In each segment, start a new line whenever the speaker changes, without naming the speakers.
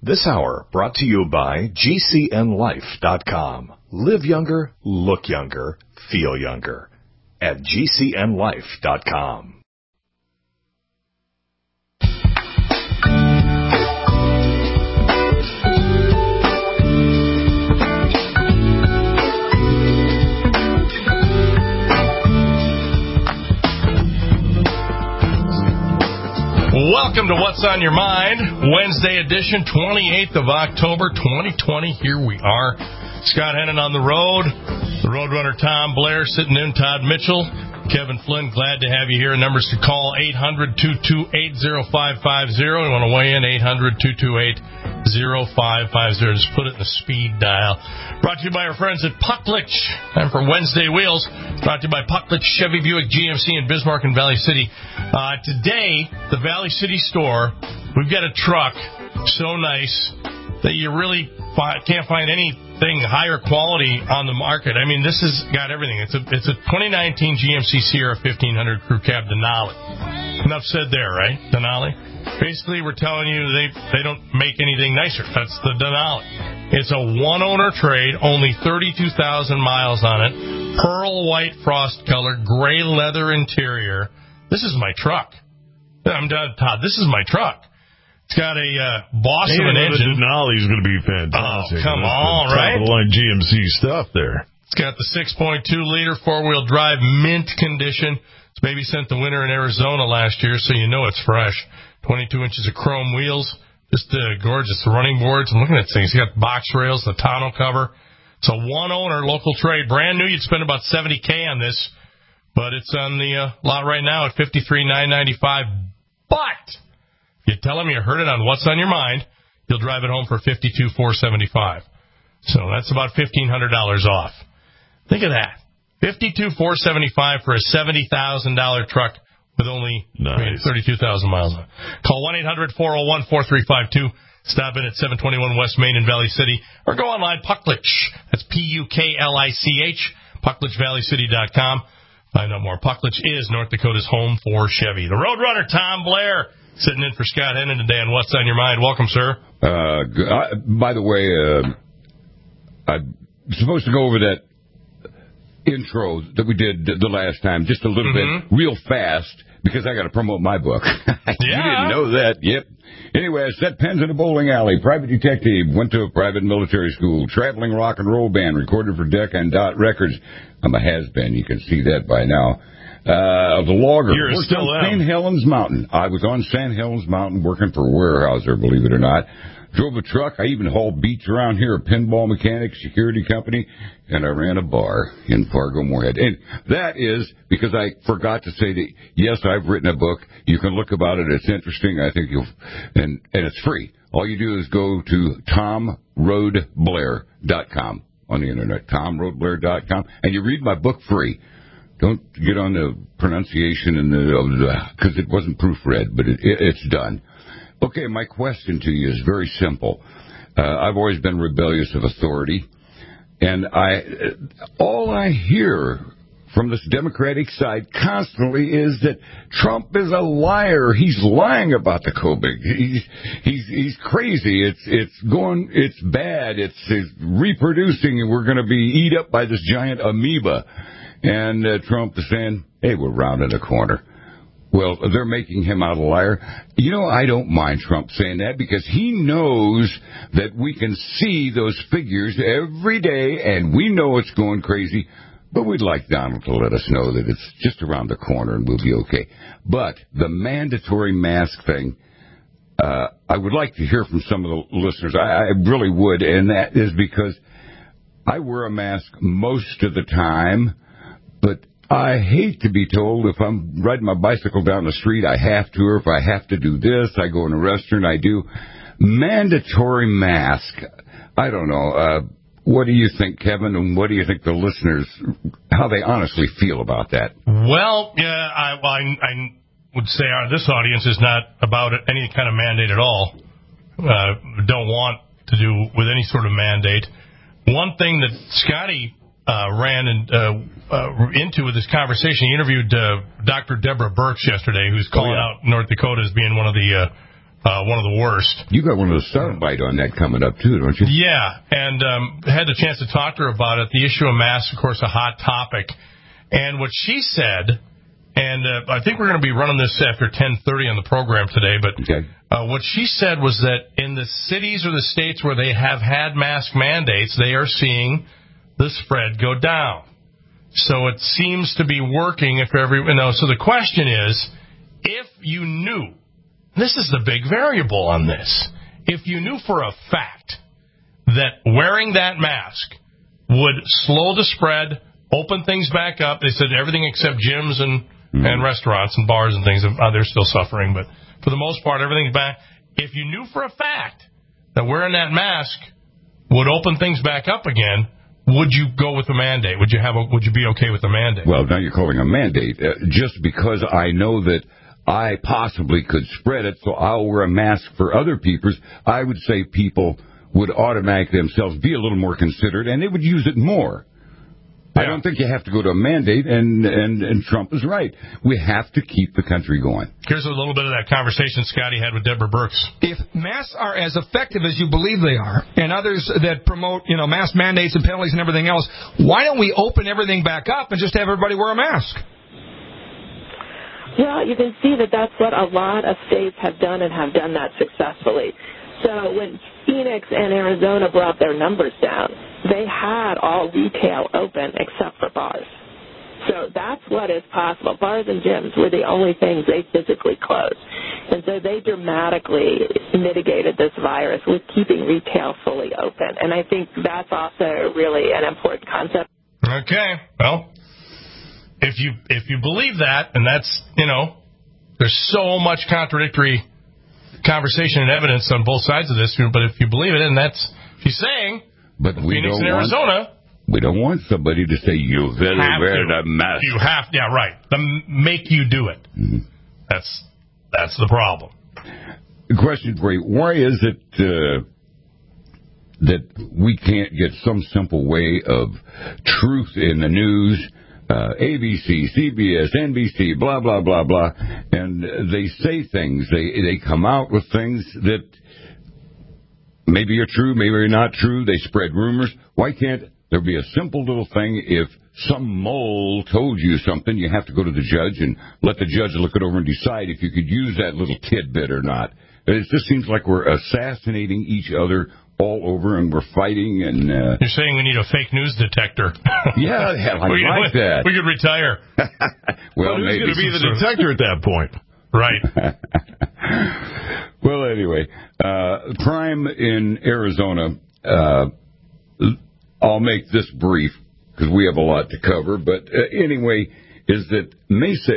This hour brought to you by GCNLife.com. Live younger, look younger, feel younger at GCNLife.com.
Welcome to What's on Your Mind, Wednesday edition, 28th of October, 2020. Here we are. Scott Hennon on the road. The Roadrunner Tom Blair sitting in, Todd Mitchell, Kevin Flynn, glad to have you here. Numbers to call, 800-228-0550. You want to weigh in, 800-228-0550. Just put it in the speed dial. Brought to you by our friends at Pucklich. Time for Wednesday Wheels. Brought to you by Pucklich, Chevy, Buick, GMC in Bismarck and Valley City. Today, the Valley City store, we've got a truck so nice that you really can't find anything higher quality on the market. I mean, this has got everything. It's a 2019 GMC Sierra 1500 Crew Cab Denali. Enough said there, right? Denali. Basically, we're telling you they don't make anything nicer. That's the Denali. It's a one-owner trade, only 32,000 miles on it, pearl white frost color, gray leather interior. This is my truck. I'm done, Todd. This is my truck. It's got a boss of an engine.
The Denali's going to be fantastic.
Oh, come on, right?
Top-of-the-line GMC stuff there.
It's got the 6.2-liter four-wheel drive, mint condition. It's maybe sent the winter in Arizona last year, so you know it's fresh. 22 inches of chrome wheels. Just gorgeous. The running boards. I'm looking at things. You got box rails, the tonneau cover. It's a one-owner local trade. Brand new. You'd spend about $70K on this, but it's on the lot right now at $53,995. But if you tell them you heard it on What's on Your Mind, you'll drive it home for $52,475. So that's about $1,500 off. Think of that. $52,475 for a $70,000 truck with only 32,000 miles on it. Call 1-800-401-4352. Stop in at 721 West Main in Valley City. Or go online, Pucklich. That's P-U-K-L-I-C-H, PucklichValleyCity.com. Find out more. Pucklich is North Dakota's home for Chevy. The Roadrunner, Tom Blair, sitting in for Scott Hennon today on What's on Your Mind. Welcome, sir.
By the way, I'm supposed to go over that intro that we did the last time, just a little bit, real fast, because I got to promote my book. You didn't know that. Yep. Anyway, I set pens in a bowling alley, private detective, went to a private military school, traveling rock and roll band, recorded for Decca and Dot Records. I'm a has-been. You can see that by now. The logger.
You're still
on St. Helens Mountain. I was on St. Helens Mountain working for Weyerhaeuser, believe it or not. Drove a truck. I even hauled beats around here, a pinball mechanic, security company, and I ran a bar in Fargo Moorhead. And that is because I forgot to say that, yes, I've written a book. You can look about it. It's interesting. I think and it's free. All you do is go to TomRoadBlair.com on the internet, TomRoadBlair.com, and you read my book free. Don't get on the pronunciation and because it wasn't proofread, but it's done. Okay, my question to you is very simple. I've always been rebellious of authority, and all I hear from this Democratic side constantly is that Trump is a liar. He's lying about the COVID. He's crazy. It's bad. It's reproducing, and we're going to be eat up by this giant amoeba. And Trump is saying, hey, we're rounding the corner. Well, they're making him out a liar. You know, I don't mind Trump saying that because he knows that we can see those figures every day, and we know it's going crazy. But we'd like Donald to let us know that it's just around the corner and we'll be okay. But the mandatory mask thing, I would like to hear from some of the listeners. I really would, and that is because I wear a mask most of the time, but I hate to be told if I'm riding my bicycle down the street, I have to, or if I have to do this, I go in a restaurant, I do. Mandatory mask, I don't know. What do you think, Kevin, and what do you think the listeners, how they honestly feel about that?
Well, yeah, I would say this audience is not about any kind of mandate at all. Don't want to do with any sort of mandate. One thing that Scotty ran into with this conversation, he interviewed Dr. Deborah Birx yesterday, who's calling out North Dakota as being one of the one of the worst.
You got one of the soundbite on that coming up, too, don't you?
Yeah, and had the chance to talk to her about it. The issue of masks, of course, a hot topic. And what she said, and I think we're going to be running this after 10:30 on the program today, but
okay.
What she said was that in the cities or the states where they have had mask mandates, they are seeing the spread go down. So it seems to be working if so the question is, if you knew, this is the big variable on this, if you knew for a fact that wearing that mask would slow the spread, open things back up, they said everything except gyms and restaurants and bars and things, they're still suffering, but for the most part, everything's back. If you knew for a fact that wearing that mask would open things back up again, would you go with the mandate? Would you be okay with the mandate?
Well, now you're calling a mandate. Just because I know that I possibly could spread it, so I'll wear a mask for other people, I would say people would automatically themselves be a little more considerate, and they would use it more. Yeah. I don't think you have to go to a mandate, and Trump is right. We have to keep the country going.
Here's a little bit of that conversation Scotty had with Deborah Birx.
If masks are as effective as you believe they are, and others that promote, mask mandates and penalties and everything else, why don't we open everything back up and just have everybody wear a mask?
Well, you can see that that's what a lot of states have done and have done that successfully. So when Phoenix and Arizona brought their numbers down, they had all retail open except for bars. So that's what is possible. Bars and gyms were the only things they physically closed. And so they dramatically mitigated this virus with keeping retail fully open. And I think that's also really an important concept.
Okay. Well, if you believe that, and that's, there's so much contradictory conversation and evidence on both sides of this, but if you believe it, and that's she's saying,
but
Phoenix and Arizona,
we don't want somebody to say you better wear the mask.
You have, yeah, right. Make you do it. Mm-hmm. That's the problem.
Question for you: why is it that we can't get some simple way of truth in the news? ABC, CBS, NBC, blah, blah, blah, blah. And they say things. They come out with things that maybe are true, maybe are not true. They spread rumors. Why can't there be a simple little thing? If some mole told you something, you have to go to the judge and let the judge look it over and decide if you could use that little tidbit or not. It just seems like we're assassinating each other all over, and we're fighting. And
you're saying we need a fake news detector?
Yeah, I like that.
We could retire.
Well, who's going to be the detector at that point?
Right.
Well, anyway, crime in Arizona. I'll make this brief because we have a lot to cover. But anyway, is that Mesa?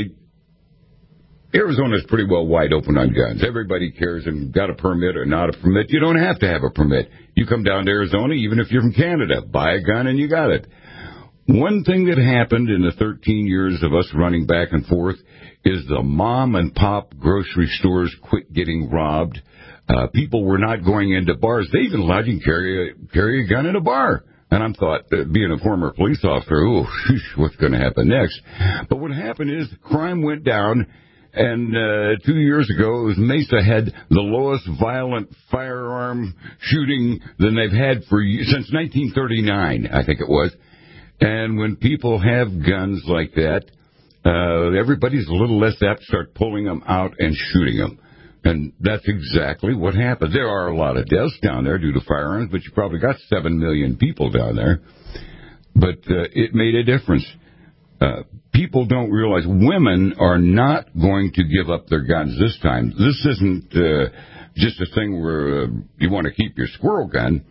Arizona is pretty well wide open on guns. Everybody cares and got a permit or not a permit. You don't have to have a permit. You come down to Arizona, even if you're from Canada, buy a gun and you got it. One thing that happened in the 13 years of us running back and forth is the mom and pop grocery stores quit getting robbed. People were not going into bars. They even allowed you to carry a gun in a bar. And I thought, being a former police officer, what's going to happen next? But what happened is crime went down. And 2 years ago, Mesa had the lowest violent firearm shooting than they've had since 1939, I think it was. And when people have guns like that, everybody's a little less apt to start pulling them out and shooting them. And that's exactly what happened. There are a lot of deaths down there due to firearms, but you probably got 7 million people down there. But it made a difference. People don't realize women are not going to give up their guns this time. This isn't just a thing where you want to keep your squirrel gun.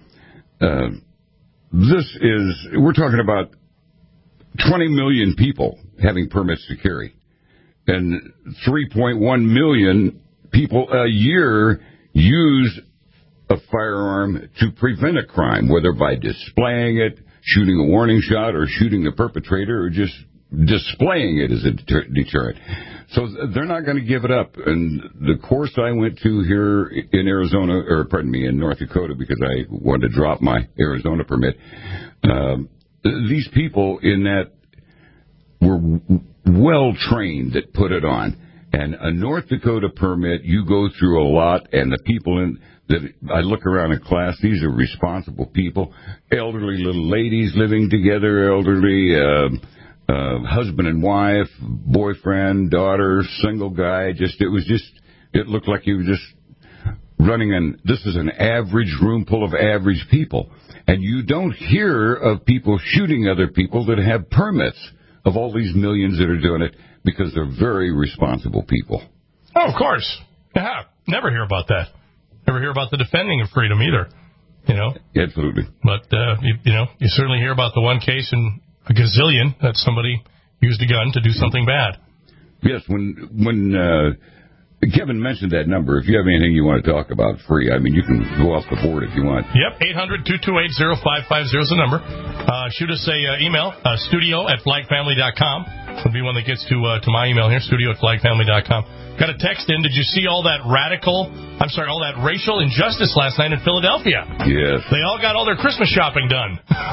We're talking about 20 million people having permits to carry. And 3.1 million people a year use a firearm to prevent a crime, whether by displaying it, shooting a warning shot, or shooting the perpetrator, or just displaying it as a deterrent. So they're not going to give it up. And the course I went to here in Arizona, in North Dakota, because I wanted to drop my Arizona permit, these people in that were well trained that put it on. And a North Dakota permit, you go through a lot, and the people that I look around in class, these are responsible people, elderly little ladies living together, elderly husband and wife, boyfriend, daughter, single guy. It looked like you were just running this is an average room full of average people. And you don't hear of people shooting other people that have permits, of all these millions that are doing it, because they're very responsible people.
Oh, of course. Yeah, never hear about that. Never hear about the defending of freedom either.
Absolutely.
But you certainly hear about the one case in a gazillion that somebody used a gun to do something bad.
Yes, when Kevin mentioned that number. If you have anything you want to talk about free, you can go off the board if you want.
Yep, 800-228-0550 is the number. Shoot us a email, studio@flagfamily.com. Would be one that gets to my email here, studio@flagfamily.com. Got a text in. Did you see all that racial injustice last night in Philadelphia?
Yes.
They all got all their Christmas shopping done.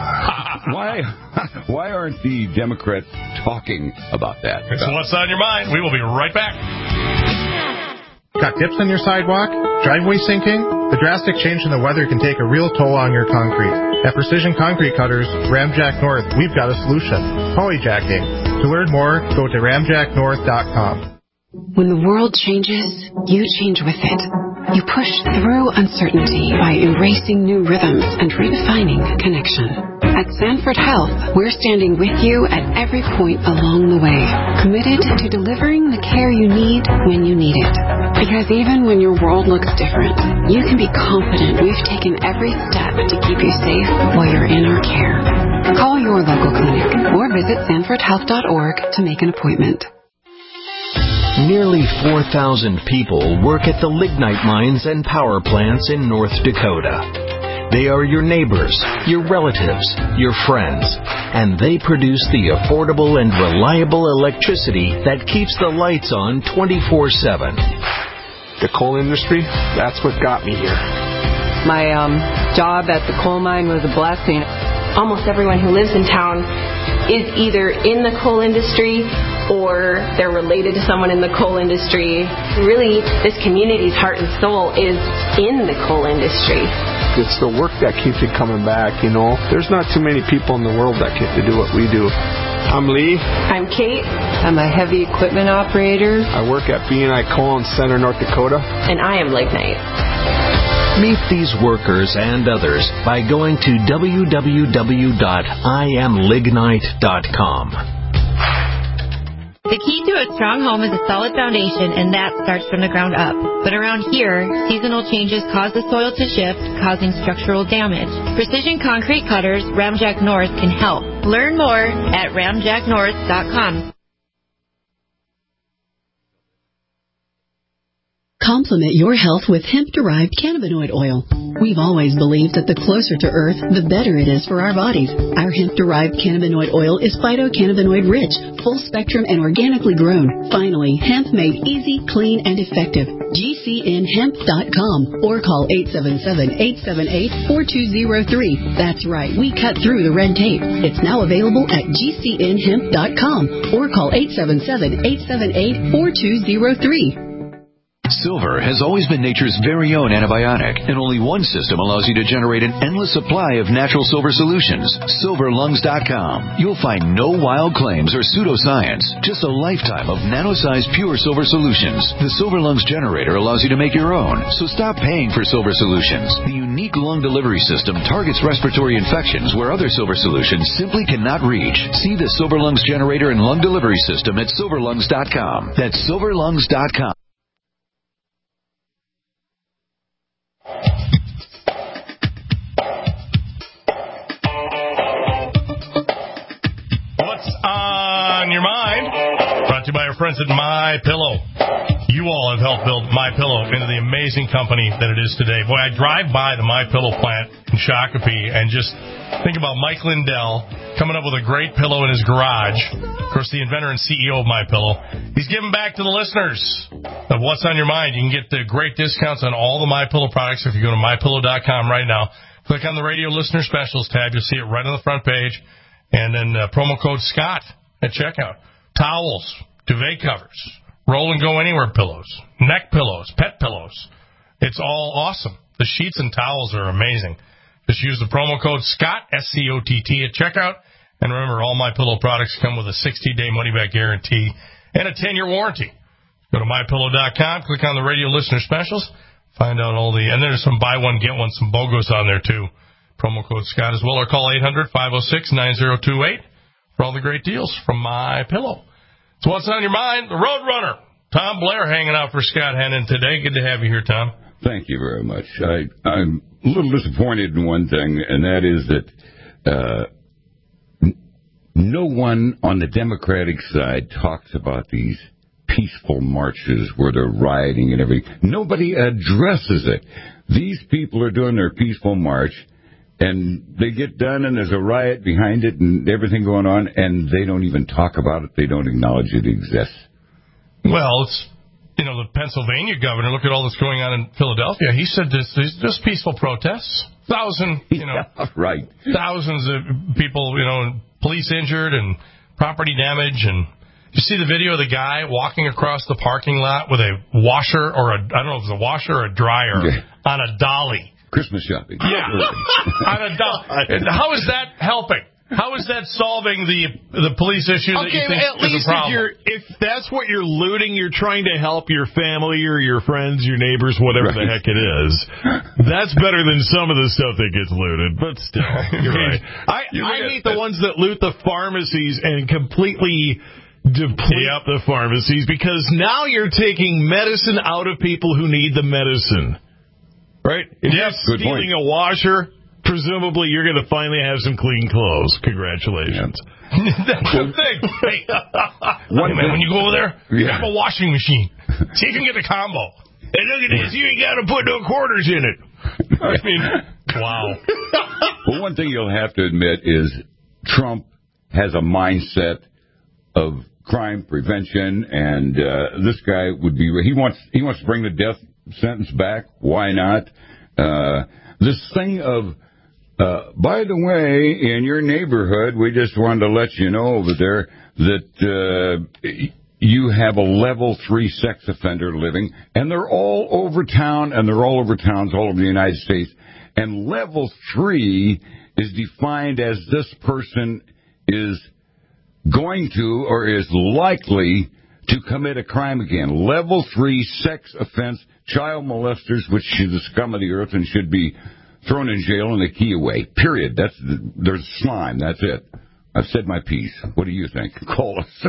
Why aren't the Democrats talking about that?
It's what's on your mind. We will be right back.
Got dips on your sidewalk? Driveway sinking? The drastic change in the weather can take a real toll on your concrete. At Precision Concrete Cutters, Ramjack North, we've got a solution. Polyjacking. To learn more, go to ramjacknorth.com.
When the world changes, you change with it. You push through uncertainty by embracing new rhythms and redefining connection. At Sanford Health, we're standing with you at every point along the way, committed to delivering the care you need when you need it. Because even when your world looks different, you can be confident we've taken every step to keep you safe while you're in our care. Call your local clinic or visit sanfordhealth.org to make an appointment.
Nearly 4,000 people work at the lignite mines and power plants in North Dakota. They are your neighbors, your relatives, your friends, and they produce the affordable and reliable electricity that keeps the lights on 24/7.
The coal industry, that's what got me here.
My job at the coal mine was a blessing. Almost everyone who lives in town is either in the coal industry or they're related to someone in the coal industry. Really, this community's heart and soul is in the coal industry.
It's the work that keeps you coming back, There's not too many people in the world that get to do what we do. I'm Lee.
I'm Kate. I'm a heavy equipment operator.
I work at B&I Coal in Center, North Dakota.
And I am Lignite.
Meet these workers and others by going to www.iamlignite.com.
The key to a strong home is a solid foundation, and that starts from the ground up. But around here, seasonal changes cause the soil to shift, causing structural damage. Precision Concrete Cutters, Ramjack North, can help. Learn more at ramjacknorth.com.
Complement your health with hemp-derived cannabinoid oil. We've always believed that the closer to Earth, the better it is for our bodies. Our hemp-derived cannabinoid oil is phytocannabinoid-rich, full-spectrum, and organically grown. Finally, hemp made easy, clean, and effective. GCNhemp.com or call 877-878-4203. That's right, we cut through the red tape. It's now available at GCNhemp.com or call 877-878-4203.
Silver has always been nature's very own antibiotic, and only one system allows you to generate an endless supply of natural silver solutions. SilverLungs.com. You'll find no wild claims or pseudoscience, just a lifetime of nano-sized pure silver solutions. The Silver Lungs generator allows you to make your own, so stop paying for silver solutions. The unique lung delivery system targets respiratory infections where other silver solutions simply cannot reach. See the Silver Lungs generator and lung delivery system at SilverLungs.com. That's SilverLungs.com.
On your mind, brought to you by our friends at MyPillow. You all have helped build MyPillow into the amazing company that it is today. Boy, I drive by the MyPillow plant in Shakopee and just think about Mike Lindell coming up with a great pillow in his garage. Of course, the inventor and CEO of MyPillow. He's giving back to the listeners of What's on Your Mind. You can get the great discounts on all the MyPillow products if you go to MyPillow.com right now. Click on the radio listener specials tab. You'll see it right on the front page. And then promo code Scott at checkout. Towels, duvet covers, roll and go anywhere pillows, neck pillows, pet pillows. It's all awesome. The sheets and towels are amazing. Just use the promo code SCOTT, SCOTT, at checkout. And remember, all My Pillow products come with a 60-day money-back guarantee and a 10-year warranty. Go to MyPillow.com, click on the radio listener specials, find out all the... And there's some buy one, get one, some BOGOs on there, too. Promo code Scott as well, or call 800-506-9028 for all the great deals from My Pillow. So what's on your mind? The Roadrunner. Tom Blair hanging out for Scott Hennon today. Good to have you here, Tom.
Thank you very much. I'm a little disappointed in one thing, and that is that no one on the Democratic side talks about these peaceful marches where they're rioting and everything. Nobody addresses it. These people are doing their peaceful march, and they get done, and there's a riot behind it and everything going on, and they don't even talk about it. They don't acknowledge it exists.
Well, it's, the Pennsylvania governor, look at all that's going on in Philadelphia. He said this is just peaceful protests. Thousands of people, police injured and property damage. And you see the video of the guy walking across the parking lot with a washer I don't know if it was a washer or a dryer on a dolly.
Christmas shopping.
Yeah. On a dolly. How is that helping? How is that solving the police issue that you think is a problem?
If that's what you're looting, you're trying to help your family or your friends, your neighbors, whatever the heck it is. That's better than some of the stuff that gets looted, but still. You're right. I hate the ones that loot the pharmacies and completely deplete the pharmacies, because now you're taking medicine out of people who need the medicine. Right? If you're stealing a washer, presumably you're going to finally have some clean clothes. Congratulations.
That's the thing. Hey, when you go over there, have a washing machine. See if you can get the combo.
Hey, look at this. You ain't got to put no quarters in it.
I mean, wow.
Well, one thing you'll have to admit is Trump has a mindset of crime prevention, and this guy would be... He wants to bring the death sentence back. Why not? This thing of... by the way, in your neighborhood, we just wanted to let you know over there that you have a level 3 sex offender living, and they're all over town, and they're all over towns all over the United States. And level 3 is defined as this person is going to or is likely to commit a crime again. Level 3 sex offense, child molesters, which is the scum of the earth and should be thrown in jail and the key away. Period. There's slime. That's it. I've said my piece. What do you think? Call us.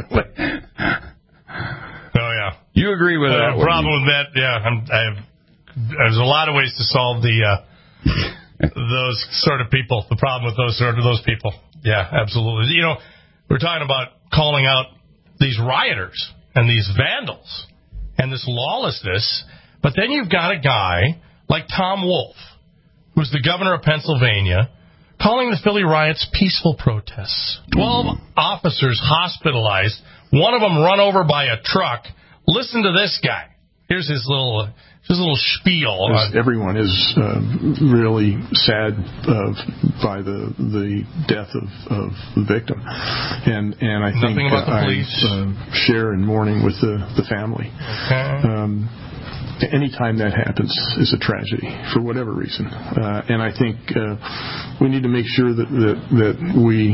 Oh, yeah.
You agree with that?
The problem with that, there's a lot of ways to solve those sort of people. The problem with those people. Yeah, absolutely. We're talking about calling out these rioters and these vandals and this lawlessness, but then you've got a guy like Tom Wolf, who's the governor of Pennsylvania, calling the Philly riots peaceful protests. 12 officers hospitalized, one of them run over by a truck. Listen to this guy. Here's his little spiel.
Everyone is really sad by the death of the victim, and I think I share in mourning with the family. Okay. Anytime that happens is a tragedy for whatever reason, and I think we need to make sure that we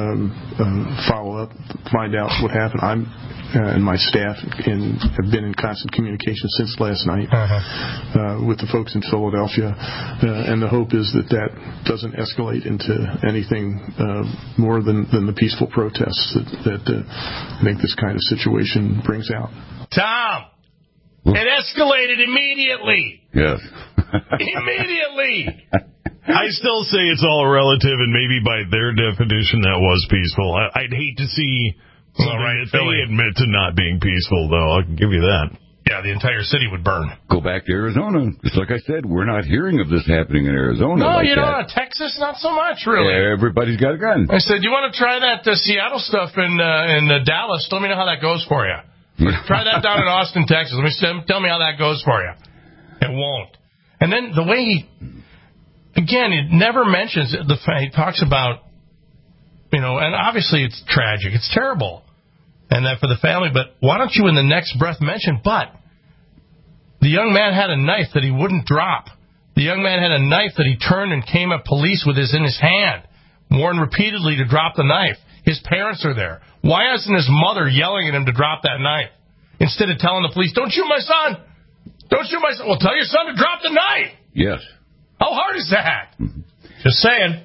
follow up, find out what happened. And my staff have been in constant communication since last night with the folks in Philadelphia, and the hope is that doesn't escalate into anything more than the peaceful protests that I think this kind of situation brings out.
Tom! It escalated immediately.
Yes.
Immediately.
I still say it's all relative, and maybe by their definition that was peaceful. I'd hate to see something that they admit to not being peaceful, though. I can give you that.
Yeah, the entire city would burn.
Go back to Arizona. Just like I said, we're not hearing of this happening in Arizona.
No, like Texas, not so much, really.
Everybody's got a gun.
I said, you want to try that Seattle stuff in Dallas? Let me know how that goes for you. Try that down in Austin, Texas. Tell me how that goes for you. It won't. And then the way it never mentions the fact. He talks about, and obviously it's tragic. It's terrible. and that for the family. But why don't you in the next breath mention, but the young man had a knife that he wouldn't drop. The young man had a knife that he turned and came at police with in his hand, warned repeatedly to drop the knife. His parents are there. Why isn't his mother yelling at him to drop that knife? Instead of telling the police, don't shoot my son. Don't shoot my son. Well, tell your son to drop the knife.
Yes.
How hard is that? Just saying.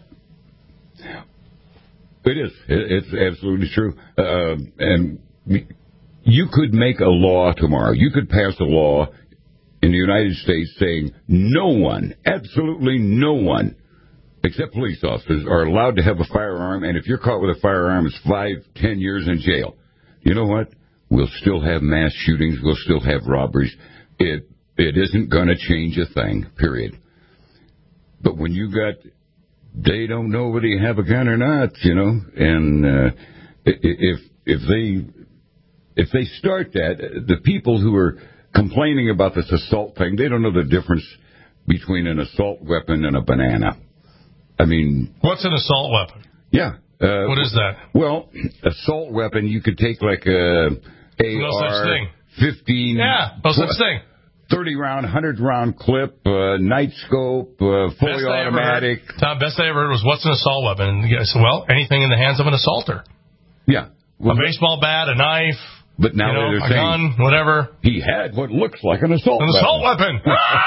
It is. It's absolutely true. And you could make a law tomorrow. You could pass a law in the United States saying no one, absolutely no one, except police officers, are allowed to have a firearm, and if you're caught with a firearm, it's 5-10 years in jail. You know what? We'll still have mass shootings. We'll still have robberies. It isn't going to change a thing, period. But when you got, they don't know whether you have a gun or not, and if they start that, the people who are complaining about this assault thing, they don't know the difference between an assault weapon and a banana. I mean... What's an assault weapon? Yeah. What is that? Well, assault weapon, you could take like a AR-15...
Yeah, no such thing.
30-round, 100-round clip, night scope, fully automatic.
Tom, best I ever heard was, what's an assault weapon? And the guy said, well, anything in the hands of an assaulter.
Yeah. Well,
a baseball bat, a knife...
But now they're
a gun, whatever.
He had what looks like an assault weapon.
An assault weapon!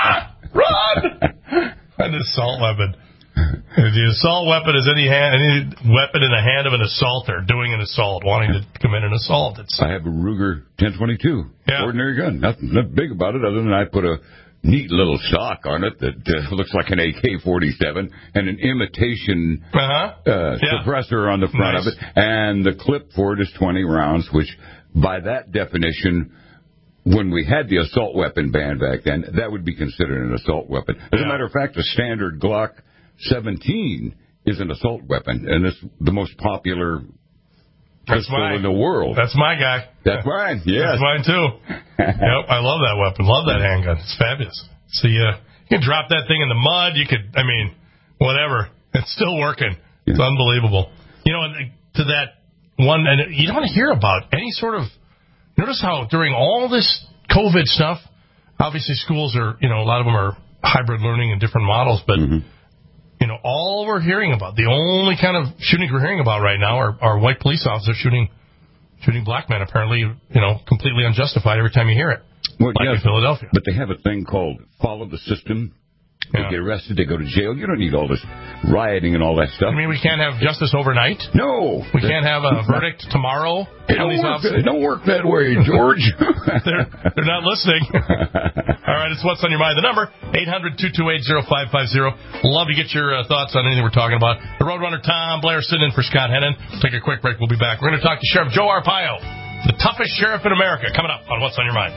Run! An assault weapon. The assault weapon is any weapon in the hand of an assaulter doing an assault, wanting to commit an assault.
I have a Ruger 1022, ordinary gun. Nothing big about it other than I put a neat little stock on it that looks like an AK-47 and an imitation suppressor on the front of it. And the clip for it is 20 rounds, which... By that definition, when we had the assault weapon ban back then, that would be considered an assault weapon. As a matter of fact, the standard Glock 17 is an assault weapon, and it's the most popular pistol in the world.
That's my guy.
That's mine, yes.
That's mine, too. Yep, I love that weapon. Love that handgun. It's fabulous. So you can drop that thing in the mud. You could, whatever. It's still working. It's unbelievable. To that one, and you don't hear about any sort of... Notice how during all this COVID stuff, obviously schools are, a lot of them are hybrid learning and different models, but, all we're hearing about, the only kind of shootings we're hearing about right now are white police officers shooting black men, apparently, completely unjustified every time you hear it.
Well,
like in Philadelphia.
But they have a thing called follow the system. They get arrested, they go to jail. You don't need all this rioting and all that stuff.
We can't have justice overnight?
No.
We can't have a verdict tomorrow?
It don't work that way, George.
They're not listening. All right, it's What's on Your Mind. The number, 800-228-0550. Love to get your thoughts on anything we're talking about. The Roadrunner Tom Blair sitting in for Scott Hennon. We'll take a quick break. We'll be back. We're going to talk to Sheriff Joe Arpaio, the toughest sheriff in America, coming up on What's on Your Mind.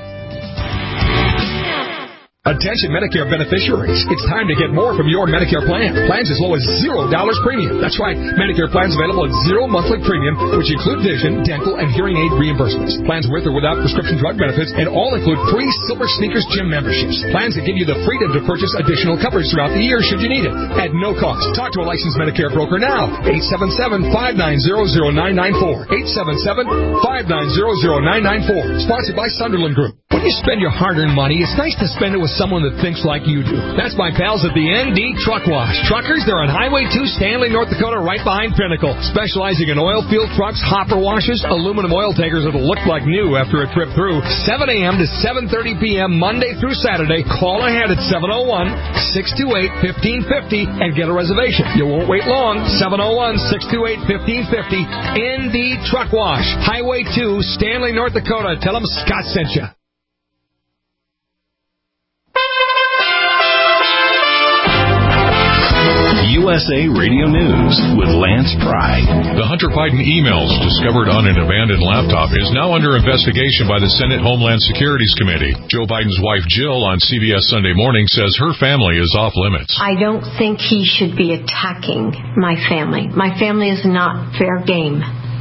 Attention Medicare beneficiaries. It's time to get more from your Medicare plan. Plans as low as $0 premium. That's right. Medicare plans available at zero monthly premium, which include vision, dental, and hearing aid reimbursements. Plans with or without prescription drug benefits, and all include free Silver Sneakers gym memberships. Plans that give you the freedom to purchase additional coverage throughout the year should you need it, at no cost. Talk to a licensed Medicare broker now. 877-590-0994. 877-590-0994. Sponsored by Sunderland Group. When you spend your hard-earned money, it's nice to spend it with someone that thinks like you do. That's my pals at the ND Truck Wash. Truckers, they're on Highway 2, Stanley, North Dakota, right behind Pinnacle. Specializing in oil field trucks, hopper washes, aluminum oil tankers that'll look like new after a trip through. 7 a.m. to 7:30 p.m. Monday through Saturday. Call ahead at 701-628-1550 and get a reservation. You won't wait long. 701-628-1550. ND Truck Wash. Highway 2, Stanley, North Dakota. Tell them Scott sent you.
USA Radio News with Lance Pride.
The Hunter Biden emails discovered on an abandoned laptop is now under investigation by the Senate Homeland Securities Committee. Joe Biden's wife Jill on CBS Sunday Morning says her family is off limits.
I don't think he should be attacking my family. My family is not fair game.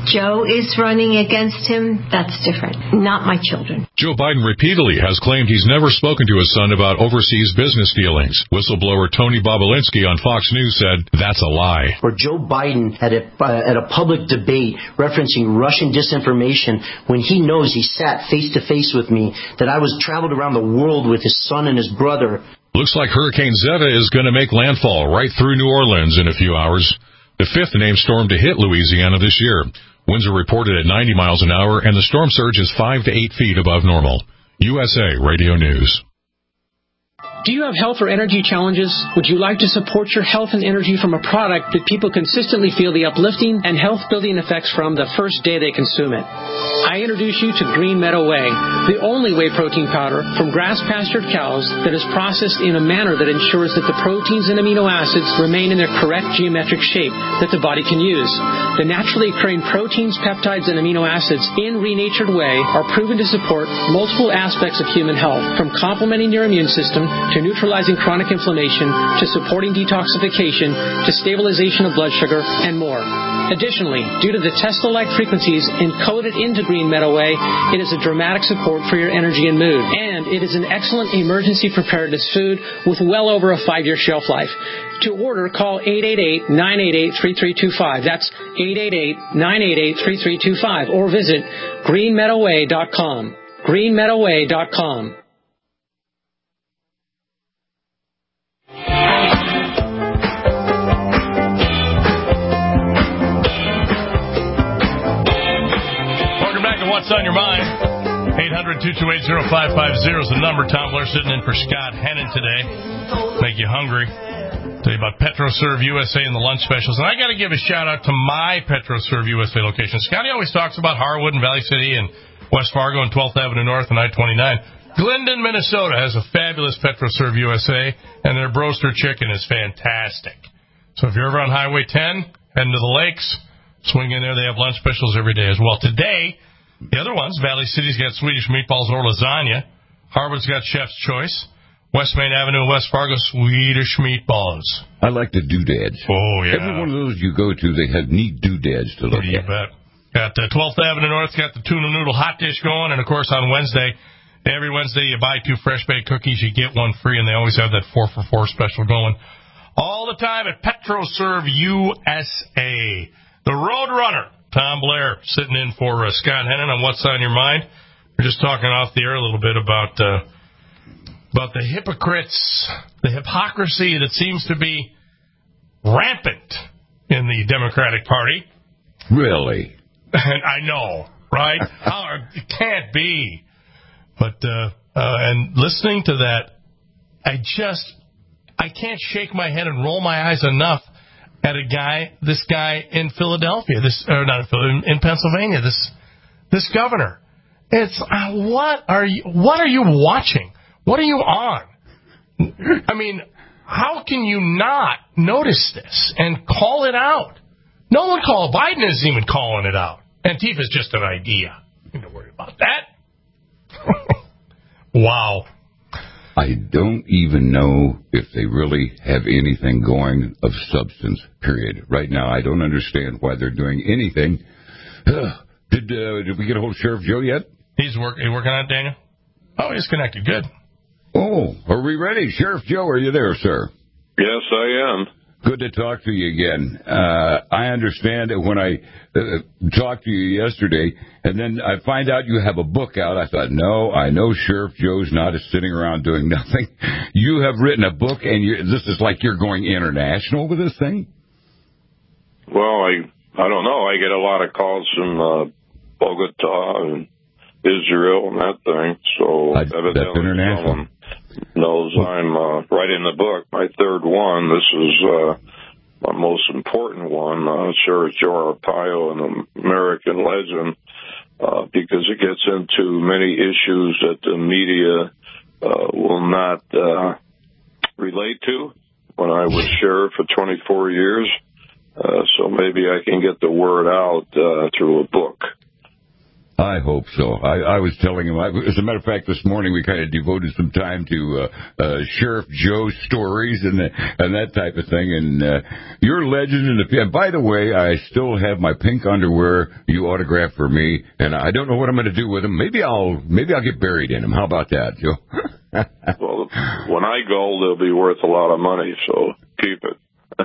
Joe is running against him, that's different. Not my children.
Joe Biden repeatedly has claimed he's never spoken to his son about overseas business dealings. Whistleblower Tony Bobolinsky on Fox News said that's a lie.
Or Joe Biden at a public debate referencing Russian disinformation when he knows he sat face-to-face with me, that I was traveled around the world with his son and his brother.
Looks like Hurricane Zeta is going to make landfall right through New Orleans in a few hours. The fifth named storm to hit Louisiana this year. Winds are reported at 90 miles an hour, and the storm surge is 5 to 8 feet above normal. USA Radio News.
Do you have health or energy challenges? Would you like to support your health and energy from a product that people consistently feel the uplifting and health-building effects from the first day they consume it? I introduce you to Green Meadow Whey, the only whey protein powder from grass-pastured cows that is processed in a manner that ensures that the proteins and amino acids remain in their correct geometric shape that the body can use. The naturally occurring proteins, peptides, and amino acids in renatured whey are proven to support multiple aspects of human health, from complementing your immune system to neutralizing chronic inflammation, to supporting detoxification, to stabilization of blood sugar, and more. Additionally, due to the Tesla-like frequencies encoded into Green Meadow Whey, it is a dramatic support for your energy and mood. And it is an excellent emergency preparedness food with well over a 5-year shelf life. To order, call 888-988-3325. That's 888-988-3325. Or visit greenmeadowwhey.com. greenmeadowwhey.com.
What's on your mind? 800-228-0550 is the number. Tom Blair sitting in for Scott Hennon today. Make you hungry. Tell you about PetroServe USA and the lunch specials. And I got to give a shout-out to my PetroServe USA location. Scotty always talks about Harwood and Valley City and West Fargo and 12th Avenue North and I-29. Glendon, Minnesota has a fabulous PetroServe USA, and their broaster chicken is fantastic. So if you're ever on Highway 10, heading to the lakes, swing in there. They have lunch specials every day as well. Today, the other ones, Valley City's got Swedish meatballs or lasagna. Harvard's got Chef's Choice. West Main Avenue and West Fargo, Swedish meatballs.
I like the doodads.
Oh, yeah.
Every one of those you go to, they have neat doodads to look at.
You bet. Got 12th Avenue North, got the tuna noodle hot dish going. And, of course, on Wednesday, every Wednesday you buy 2 fresh baked cookies, you get 1 free, and they always have that 4 for 4 special going. All the time at PetroServe USA. The Road Runner. Tom Blair sitting in for Scott Hennon on What's on Your Mind. We're just talking off the air a little bit about the hypocrites, the hypocrisy that seems to be rampant in the Democratic Party.
Really?
And I know, right? It can't be. But and listening to that, I can't shake my head and roll my eyes enough at this guy in Philadelphia, in Pennsylvania, this governor. It's what are you watching? What are you on? I mean, how can you not notice this and call it out? No one Biden isn't even calling it out. Antifa's just an idea. You don't worry about that. Wow.
I don't even know if they really have anything going of substance, period. Right now, I don't understand why they're doing anything. Did we get a hold of Sheriff Joe yet?
He's working on it, Daniel? Oh, he's connected. Good.
Oh, are we ready? Sheriff Joe, are you there, sir?
Yes, I am.
Good to talk to you again. I understand that when I talked to you yesterday, and then I find out you have a book out, I thought, no, I know Sheriff Joe's not sitting around doing nothing. You have written a book, and this is like you're going international with this thing?
Well, I don't know. I get a lot of calls from Bogota and Israel and that thing, so evidently someone knows I'm writing the book, my third one. This is my most important one, Sheriff Joe Arpaio, an American legend, because it gets into many issues that the media will not relate to. When I was sheriff for 24 years, so maybe I can get the word out through a book.
I hope so. I was telling him, as a matter of fact, this morning we kind of devoted some time to Sheriff Joe's stories and that type of thing. And You're a legend. And by the way, I still have my pink underwear you autographed for me, and I don't know what I'm going to do with them. Maybe I'll get buried in them. How about that, Joe?
Well, when I go, they'll be worth a lot of money, so keep it.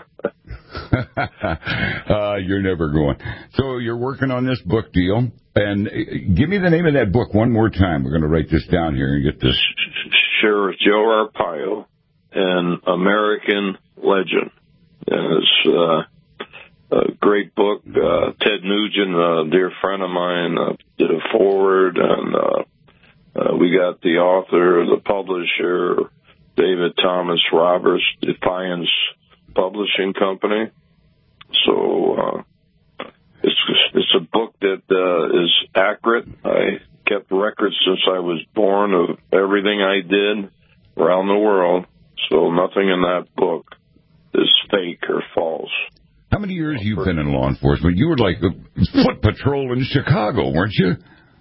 You're never going. So you're working on this book deal, and give me the name of that book one more time. We're going to write this down here and get this.
Sheriff Joe Arpaio, an American Legend. And it's a great book. Ted Nugent, a dear friend of mine, did a forward, and we got the author, the publisher, David Thomas Roberts, Defiance Publishing Company. So it's a book that is accurate. I kept records since I was born of everything I did around the world, so nothing in that book is fake or false.
How many years you've been in law enforcement? You were like a foot patrol in Chicago, weren't you?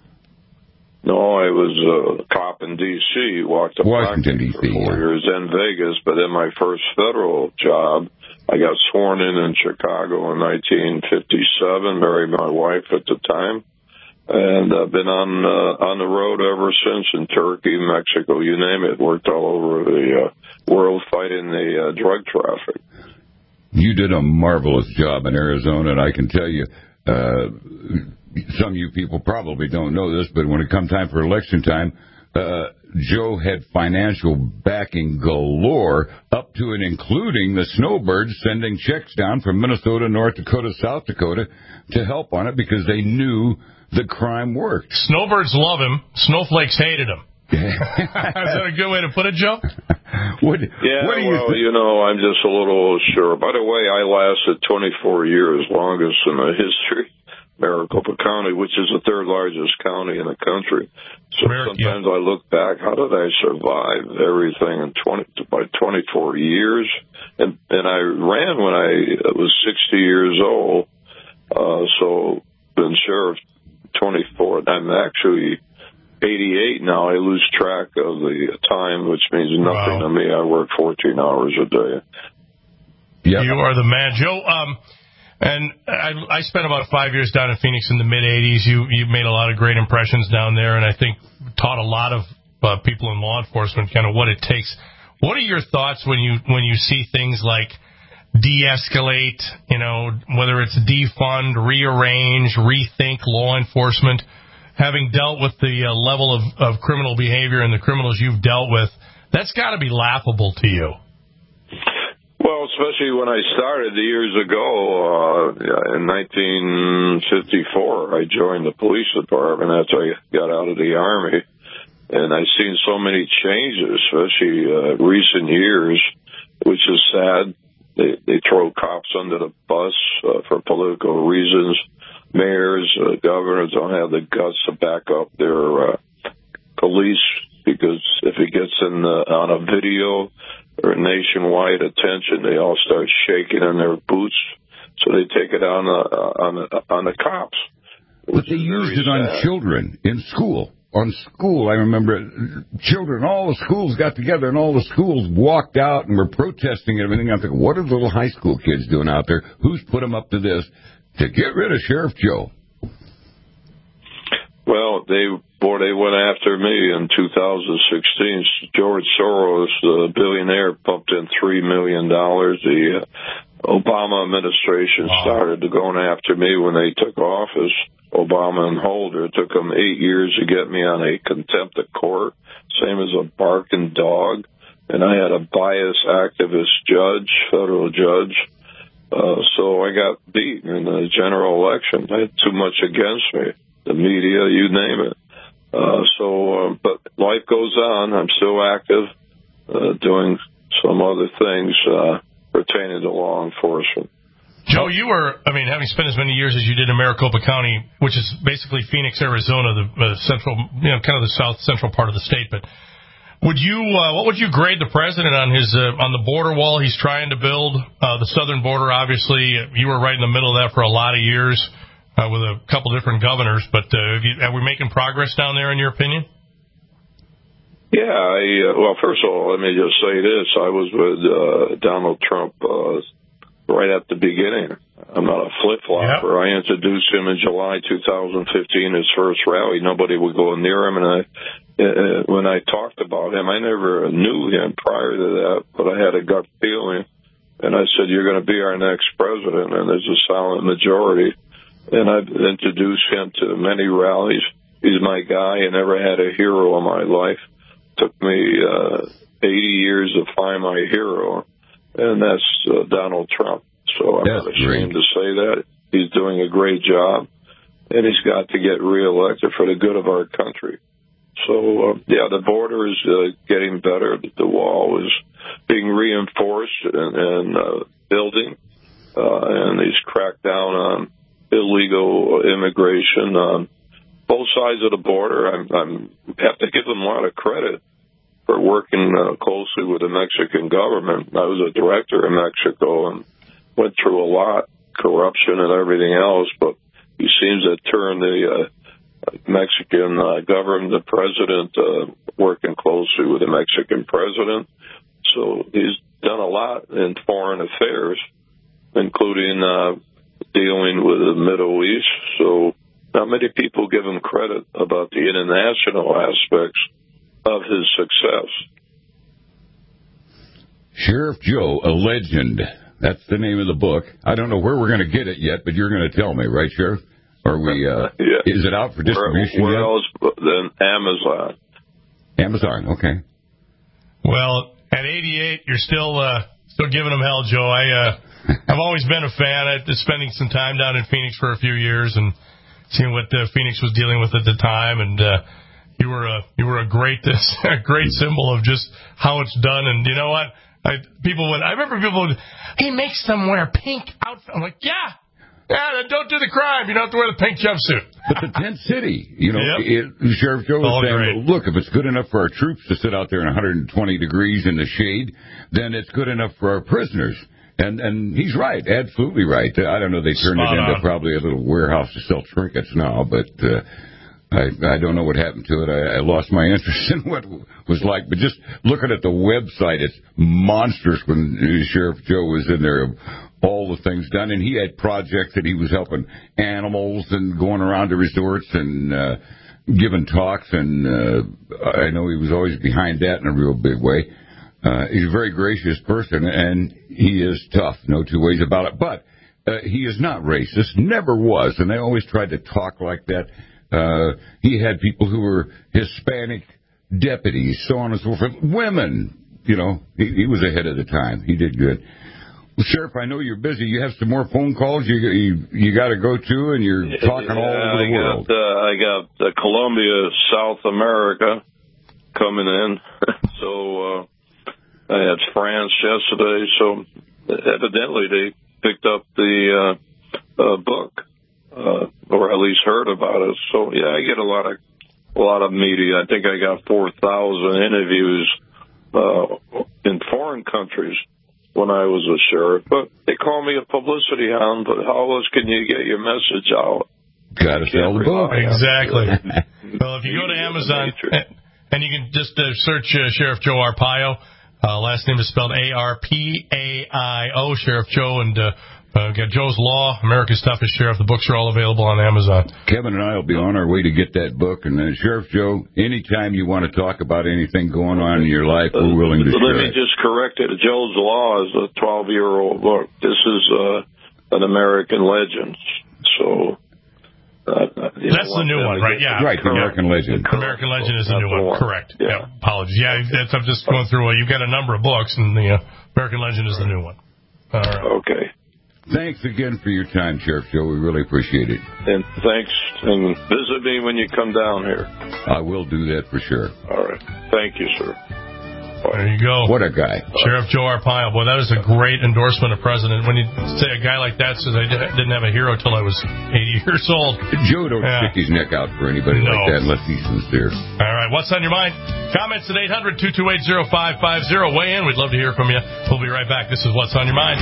No, I was a cop in D.C., walked up
Washington, D.C.
for 4 years in Vegas, but then my first federal job, I got sworn in Chicago in 1957, married my wife at the time, and I've been on the road ever since in Turkey, Mexico, you name it. Worked all over the world fighting the drug traffic.
You did a marvelous job in Arizona, and I can tell you, some of you people probably don't know this, but when it come time for election time, Joe had financial backing galore, up to and including the Snowbirds sending checks down from Minnesota, North Dakota, South Dakota to help on it because they knew the crime worked.
Snowbirds love him. Snowflakes hated him. Is that a good way to put it, Joe?
What do you know, I'm just a little sure. By the way, I lasted 24 years, longest in the history. Maricopa County, which is the third largest county in the country. So sometimes I look back, how did I survive everything in by 24 years? And I ran when I was 60 years old. So been sheriff 24. I'm actually 88 now. I lose track of the time, which means nothing to me. I work 14 hours a day.
Yep. You are the man, Joe. And I spent about 5 years down in Phoenix in the mid-'80s. You made a lot of great impressions down there, and I think taught a lot of people in law enforcement kind of what it takes. What are your thoughts when you see things like de-escalate, whether it's defund, rearrange, rethink law enforcement, having dealt with the level of criminal behavior and the criminals you've dealt with? That's got to be laughable to you.
Well, especially when I started years ago, in 1954, I joined the police department after I got out of the Army, and I've seen so many changes, especially recent years, which is sad. They throw cops under the bus for political reasons. Mayors, governors don't have the guts to back up their police, because if it gets on a video or nationwide attention, they all start shaking in their boots, so they take it on the cops.
But they used it on children in school. On school, I remember children, all the schools got together and all the schools walked out and were protesting and everything. I'm thinking, what are the little high school kids doing out there? Who's put them up to this? To get rid of Sheriff Joe.
Well, they went after me in 2016. George Soros, the billionaire, pumped in $3 million. The Obama administration started going after me when they took office. Obama and Holder. It took them 8 years to get me on a contempt of court, same as a barking dog. And I had a biased activist judge, federal judge. So I got beat in the general election. I had too much against me. The media, you name it. But life goes on. I'm still active, doing some other things pertaining to law enforcement.
Joe, having spent as many years as you did in Maricopa County, which is basically Phoenix, Arizona, the central, kind of the south central part of the state, but what would you grade the president on on the border wall he's trying to build, the southern border? Obviously, you were right in the middle of that for a lot of years, with a couple different governors, but are we making progress down there, in your opinion?
Yeah, well, first of all, let me just say this. I was with Donald Trump right at the the beginning. I'm not a flip-flopper. Yep. I introduced him in July 2015, his first rally. Nobody would go near him, and when I talked about him, I never knew him prior to that, but I had a gut feeling, and I said, you're going to be our next president, and there's a silent majority. And I've introduced him to many rallies. He's my guy. I never had a hero in my life. Took me 80 years to find my hero, and that's Donald Trump. So I'm not ashamed to say that. He's doing a great job, and he's got to get reelected for the good of our country. So, the border is getting better. The wall is being reinforced and building, and he's cracked down on illegal immigration on both sides of the border. I have to give him a lot of credit for working closely with the Mexican government. I was a director in Mexico and went through a lot, corruption and everything else, but he seems to turn the Mexican government, the president, working closely with the Mexican president. So he's done a lot in foreign affairs, including dealing with the Middle East. So not many people give him credit about the international aspects of his success.
Sheriff Joe, a legend. That's the name of the book. I don't know where we're going to get it yet, but you're going to tell me, right, Sheriff? Are we? Is it out for distribution
where
yet?
Else than Amazon?
Amazon, okay.
Well, at 88, you're still giving them hell, Joe. I've always been a fan. I've been spending some time down in Phoenix for a few years and seeing what Phoenix was dealing with at the time, and you were a great symbol of just how it's done. And you know what? I remember people would, he makes them wear pink outfit. I'm like, yeah, don't do the crime. You don't have to wear the pink jumpsuit.
But the tent city, Sheriff Joe was saying, look, if it's good enough for our troops to sit out there in 120 degrees in the shade, then it's good enough for our prisoners. And he's right, absolutely right. I don't know, they turned it into probably a little warehouse to sell trinkets now, but I don't know what happened to it. I lost my interest in what it was like. But just looking at the website, it's monstrous when Sheriff Joe was in there, all the things done. And he had projects that he was helping animals and going around to resorts and giving talks. And I know he was always behind that in a real big way. He's a very gracious person, and he is tough, no two ways about it. But he is not racist, never was, and they always tried to talk like that. He had people who were Hispanic deputies, so on and so forth. Women, he was ahead of the time. He did good. Well, Sheriff, I know you're busy. You have some more phone calls you got to go to, and you're talking all over the world.
I got Colombia, South America coming in. So I had France yesterday. So evidently they picked up the book. Or at least heard about it. So I get a lot of media. I think I got 4,000 interviews in foreign countries when I was a sheriff. But they call me a publicity hound. But how else can you get your message out?
Got to sell the book.
Exactly. Well, if you go to Amazon and you can just search Sheriff Joe Arpaio. Last name is spelled Arpaio. Sheriff Joe, and we've got Joe's Law, America's Toughest Sheriff. The books are all available on Amazon.
Kevin and I will be on our way to get that book. And Sheriff Joe, anytime you want to talk about anything going on in your life, we're willing to share.
Let me just correct it. Joe's Law is a 12-year-old book. This is an American legend. So
that's the new one, right? Yeah.
Right, the American Legend.
The American Legend is the new one. Correct. Yeah. Apologies. Yeah, I'm just going through. You've got a number of books, and the American Legend is the new one. All right.
Okay.
Thanks again for your time, Sheriff Joe. We really appreciate it.
And thanks. And visit me when you come down here.
I will do that for sure.
All right. Thank you, sir.
There you go.
What a guy.
Sheriff Joe Arpaio. Boy, that is a great endorsement of President. When you say a guy like that says, I didn't have a hero till I was 80 years old.
Joe don't stick his neck out for anybody like that unless he's sincere.
All right. What's on your mind? Comments at 800-228-0550. Weigh in. We'd love to hear from you. We'll be right back. This is What's on Your Mind.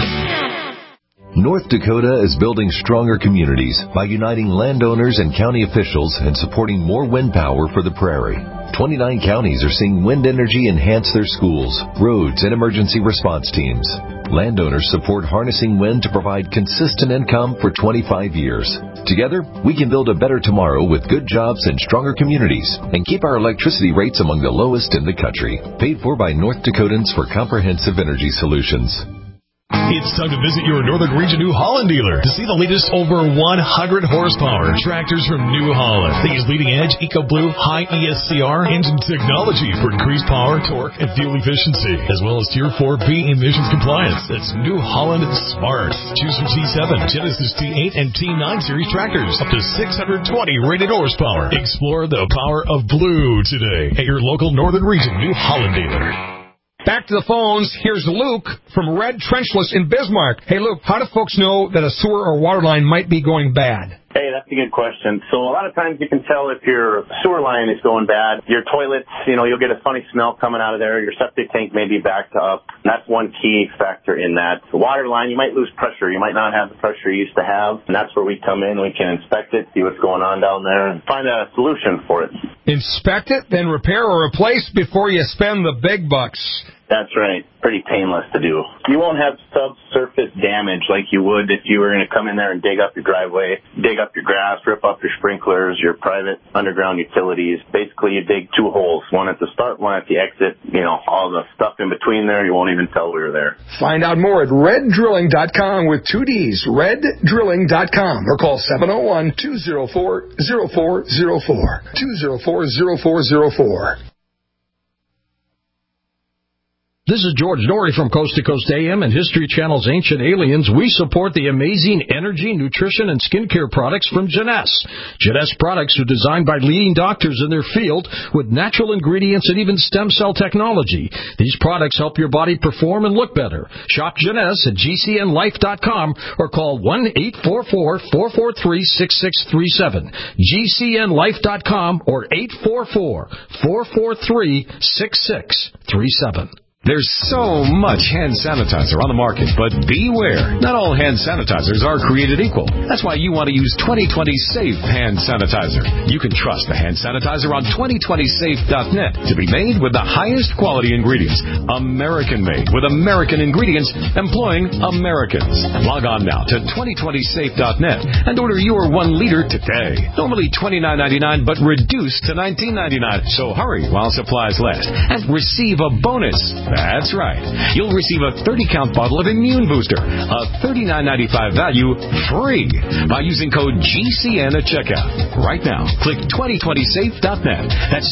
North Dakota is building stronger communities by uniting landowners and county officials and supporting more wind power for the prairie. 29 counties are seeing wind energy enhance their schools, roads, and emergency response teams.
Landowners support harnessing wind to provide consistent income for 25 years. Together, we can build a better tomorrow with good jobs and stronger communities and keep our electricity rates among the lowest in the country. Paid for by North Dakotans for Comprehensive Energy Solutions.
It's time to visit your Northern Region New Holland dealer to see the latest over 100 horsepower tractors from New Holland. They use leading-edge EcoBlue high ESCR engine technology for increased power, torque, and fuel efficiency, as well as Tier 4B emissions compliance. That's New Holland Smart. Choose from T7, Genesis T8, and T9 series tractors, up to 620 rated horsepower. Explore the power of blue today at your local Northern Region New Holland dealer.
Back to the phones. Here's Luke from Red Trenchless in Bismarck. Hey, Luke, how do folks know that a sewer or water line might be going bad?
Hey, that's a good question. So a lot of times you can tell if your sewer line is going bad. Your toilets, you'll get a funny smell coming out of there. Your septic tank may be backed up. That's one key factor in that. The water line, you might lose pressure. You might not have the pressure you used to have. And that's where we come in. We can inspect it, see what's going on down there, and find a solution for it.
Inspect it, then repair or replace before you spend the big bucks.
That's right. Pretty painless to do. You won't have subsurface damage like you would if you were going to come in there and dig up your driveway, dig up your grass, rip up your sprinklers, your private underground utilities. Basically, you dig two holes, one at the start, one at the exit. All the stuff in between there, you won't even tell we were there.
Find out more at reddrilling.com with 2 Ds, reddrilling.com, or call 701-204-0404, 204-0404.
This is George Norrie from Coast to Coast AM and History Channel's Ancient Aliens. We support the amazing energy, nutrition, and skincare products from Jeunesse. Jeunesse products are designed by leading doctors in their field with natural ingredients and even stem cell technology. These products help your body perform and look better. Shop Jeunesse at GCNlife.com or call 1-844-443-6637. GCNlife.com or 844-443-6637.
There's so much hand sanitizer on the market, but beware. Not all hand sanitizers are created equal. That's why you want to use 2020 Safe Hand Sanitizer. You can trust the hand sanitizer on 2020safe.net to be made with the highest quality ingredients. American-made with American ingredients employing Americans. Log on now to 2020safe.net and order your 1 liter today. Normally $29.99, but reduced to $19.99. So hurry while supplies last and receive a bonus. That's right. You'll receive a 30-count bottle of Immune Booster, a $39.95 value, free by using code GCN at checkout. Right now, click 2020safe.net. That's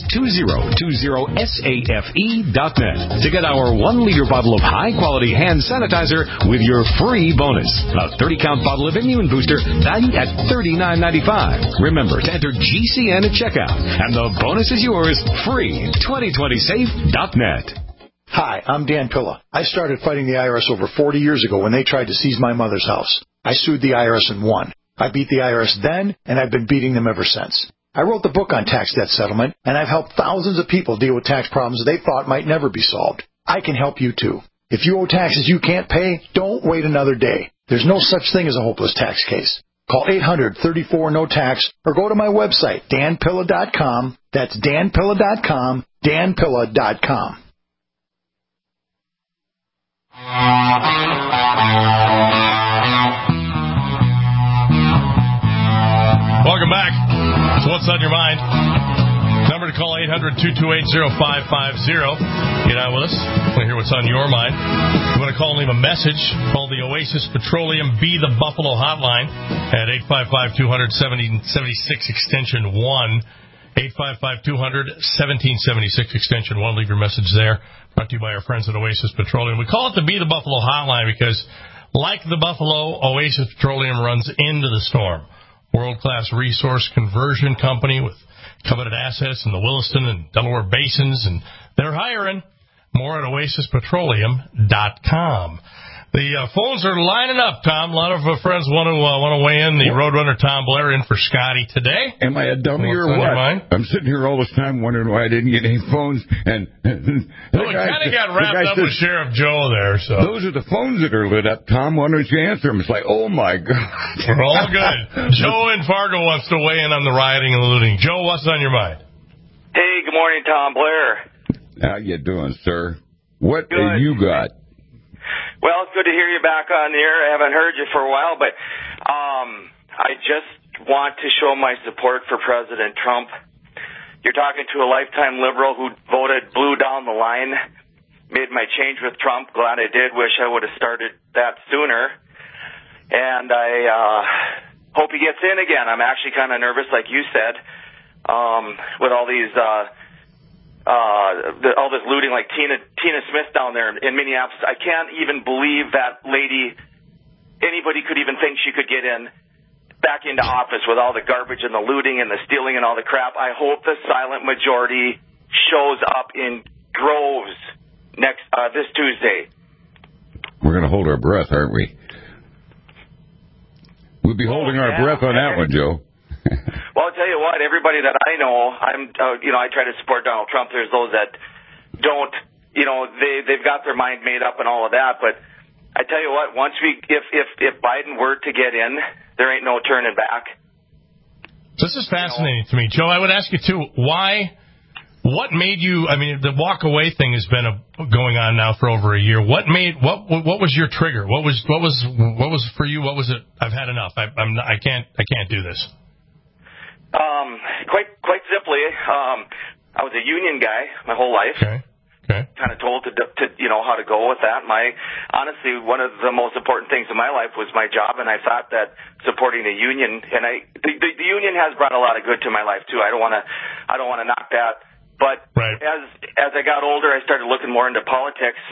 2020safe.net to get our 1-liter bottle of high-quality hand sanitizer with your free bonus. A 30-count bottle of Immune Booster valued at $39.95. Remember to enter GCN at checkout, and the bonus is yours free. 2020safe.net.
Hi, I'm Dan Pilla. I started fighting the IRS over 40 years ago when they tried to seize my mother's house. I sued the IRS and won. I beat the IRS then, and I've been beating them ever since. I wrote the book on tax debt settlement, and I've helped thousands of people deal with tax problems they thought might never be solved. I can help you too. If you owe taxes you can't pay, don't wait another day. There's no such thing as a hopeless tax case. Call 800-34-NO-TAX or go to my website, danpilla.com. That's danpilla.com, danpilla.com.
Welcome back. So what's on your mind? Number to call 800-228-0550. Get on with us. Want to hear what's on your mind. If you want to call and leave a message, call the Oasis Petroleum Be the Buffalo hotline at 855-200-1776 extension 1. 855-200-1776 extension 1. Leave your message there. Brought to you by our friends at Oasis Petroleum. We call it the Be the Buffalo hotline because, like the Buffalo, Oasis Petroleum runs into the storm. World-class resource conversion company with coveted assets in the Williston and Delaware basins, and they're hiring. More at oasispetroleum.com. The phones are lining up, Tom. A lot of friends want to weigh in. The Roadrunner Tom Blair in for Scotty today.
Am I a dummy or what? I'm sitting here all this time wondering why I didn't get any phones. And
well, we kind of got wrapped up with Sheriff Joe there. So
those are the phones that are lit up, Tom. Why don't you answer them? It's like, oh my God.
We're all good. Joe in Fargo wants to weigh in on the rioting and looting. Joe, what's on your mind?
Hey, good morning, Tom Blair.
How you doing, sir? What have you got?
Well, it's good to hear you back on the air. I haven't heard you for a while, but I just want to show my support for President Trump. You're talking to a lifetime liberal who voted blue down the line, made my change with Trump. Glad I did. Wish I would have started that sooner. And I hope he gets in again. I'm actually kind of nervous, like you said, with all these all this looting, like Tina Smith down there in Minneapolis. I can't even believe that lady, anybody could even think she could get in back into office with all the garbage and the looting and the stealing and all the crap. I hope the silent majority shows up in droves this Tuesday.
We're going to hold our breath, aren't we? We'll be holding our breath on that one, Joe.
Well, I'll tell you what, everybody that I know, I try to support Donald Trump. There's those that don't, they've got their mind made up and all of that. But I tell you what, if Biden were to get in, there ain't no turning back.
This is fascinating to me, Joe. I would ask you too, what made you? I mean, the walk away thing has been going on now for over a year. What was your trigger? What was for you? What was it? I've had enough. I can't do this.
Quite simply, I was a union guy my whole life.
Okay.
Kind of told to how to go with that. Honestly, one of the most important things in my life was my job, and I thought that supporting the union, and the union has brought a lot of good to my life too. I don't want to knock that, but
right.
as I got older, I started looking more into politics,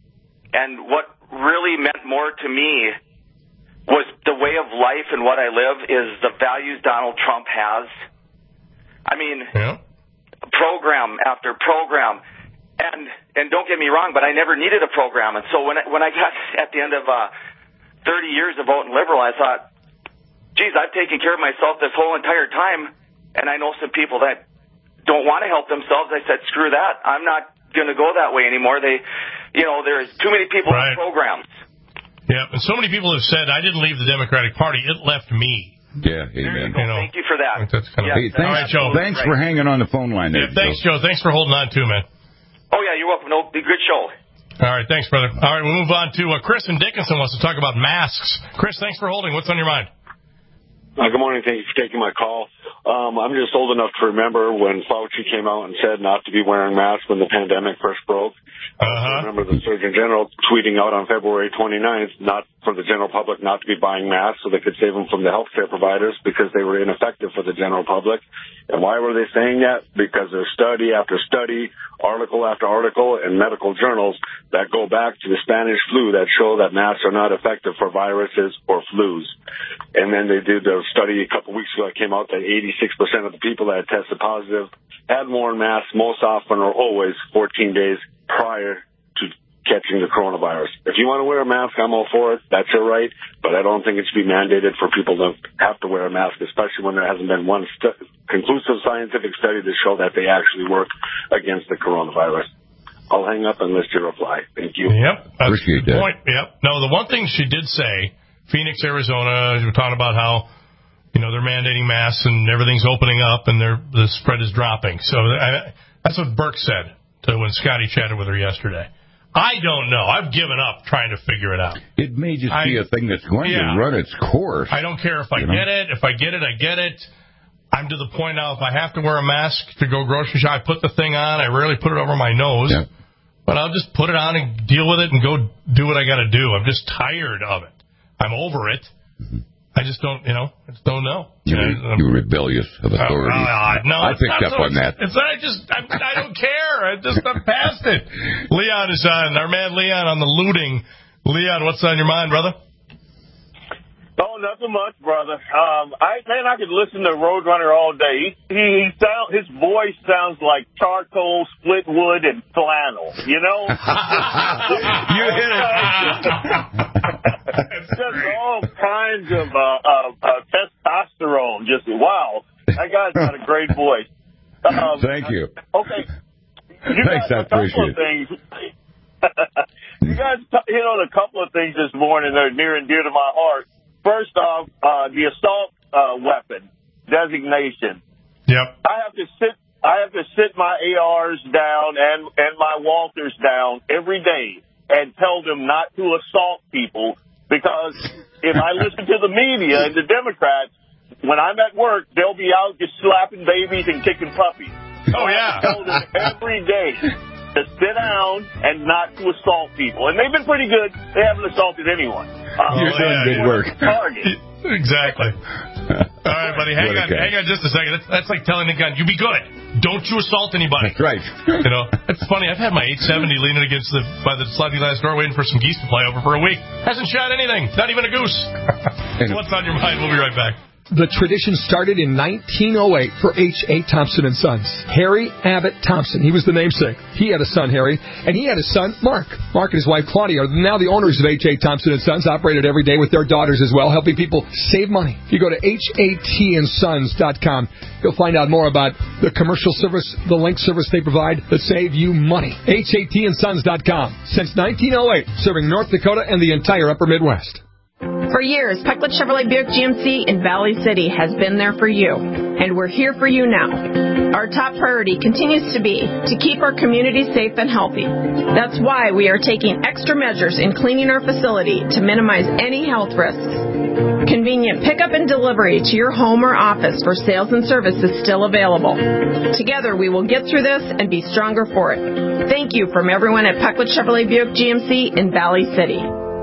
and what really meant more to me was the way of life and what I live is the values Donald Trump has. I mean, program after program. And don't get me wrong, but I never needed a program. And so when I got at the end of 30 years of voting liberal, I thought, geez, I've taken care of myself this whole entire time. And I know some people that don't want to help themselves. I said, screw that. I'm not going to go that way anymore. There's too many people on programs.
Yeah, and so many people have said, I didn't leave the Democratic Party. It left me.
Yeah, amen.
Thank you for that.
That's kind of
thanks,
all right, Joe.
Thanks for hanging on the phone line there.
Yeah, thanks, Joe. Thanks for holding on, too, man.
Oh, yeah, you're welcome. No, good show.
All right, thanks, brother. All right, we'll move on to Chris in Dickinson wants to talk about masks. Chris, thanks for holding. What's on your mind?
Good morning. Thank you for taking my call. I'm just old enough to remember when Fauci came out and said not to be wearing masks when the pandemic first broke. I remember the Surgeon General tweeting out on February 29th not for the general public not to be buying masks so they could save them from the healthcare providers because they were ineffective for the general public. And why were they saying that? Because there's study after study, article after article in medical journals that go back to the Spanish flu that show that masks are not effective for viruses or flus. And then they did a study a couple weeks ago that came out that 86% of the people that had tested positive had worn masks most often or always 14 days prior to catching the coronavirus. If you want to wear a mask, I'm all for it. That's your right. But I don't think it should be mandated for people to have to wear a mask, especially when there hasn't been one conclusive scientific study to show that they actually work against the coronavirus. I'll hang up and list your reply. Thank you.
Yep.
Appreciate that.
Point. Yep. No, the one thing she did say, Phoenix, Arizona, we're talking about how, they're mandating masks and everything's opening up and the spread is dropping. So that's what Burke said when Scotty chatted with her yesterday. I don't know. I've given up trying to figure it out.
It may just be a thing that's going to run its course.
I don't care if I get it. If I get it, I get it. I'm to the point now, if I have to wear a mask to go grocery shop, I put the thing on. I rarely put it over my nose. Yeah. But I'll just put it on and deal with it and go do what I got to do. I'm just tired of it. I'm over it. Mm-hmm. I just don't, I just don't know.
You're rebellious of authority.
No,
I picked up on that.
It's not I don't care. I'm past it. Leon is on. Our man Leon on the looting. Leon, what's on your mind, brother?
Oh, nothing much, brother. I could listen to Roadrunner all day. His voice sounds like charcoal, split wood, and flannel. You hit it. It's just all kinds of testosterone. Just wow, that guy's got a great voice.
Thank you.
Okay,
thanks. I appreciate
it. You guys hit on a couple of things this morning that are near and dear to my heart. First off, the assault weapon designation.
Yep.
I have to sit my ARs down and my Walters down every day and tell them not to assault people, because if I listen to the media and the Democrats, when I'm at work, they'll be out just slapping babies and kicking puppies.
Oh, yeah.
I tell them every day to sit down and not to assault people. And they've been pretty good. They haven't assaulted anyone.
You're doing good work.
Target.
Exactly. All right, buddy. Hang on just a second. That's like telling the gun, you be good. Don't you assault anybody.
That's right.
You know, it's funny. I've had my 870 leaning against by the sliding glass door waiting for some geese to fly over for a week. Hasn't shot anything. Not even a goose. What's on your mind? We'll be right back.
The tradition started in 1908 for H.A. Thompson & Sons. Harry Abbott Thompson, he was the namesake. He had a son, Harry, and he had a son, Mark. Mark and his wife, Claudia, are now the owners of H.A. Thompson & Sons, operated every day with their daughters as well, helping people save money. If you go to HATandsons.com, you'll find out more about the commercial service, the link service they provide that save you money. HATandsons.com. Since 1908, serving North Dakota and the entire upper Midwest.
For years, Pecklet Chevrolet Buick GMC in Valley City has been there for you, and we're here for you now. Our top priority continues to be to keep our community safe and healthy. That's why we are taking extra measures in cleaning our facility to minimize any health risks. Convenient pickup and delivery to your home or office for sales and service is still available. Together, we will get through this and be stronger for it. Thank you from everyone at Pecklet Chevrolet Buick GMC in Valley City.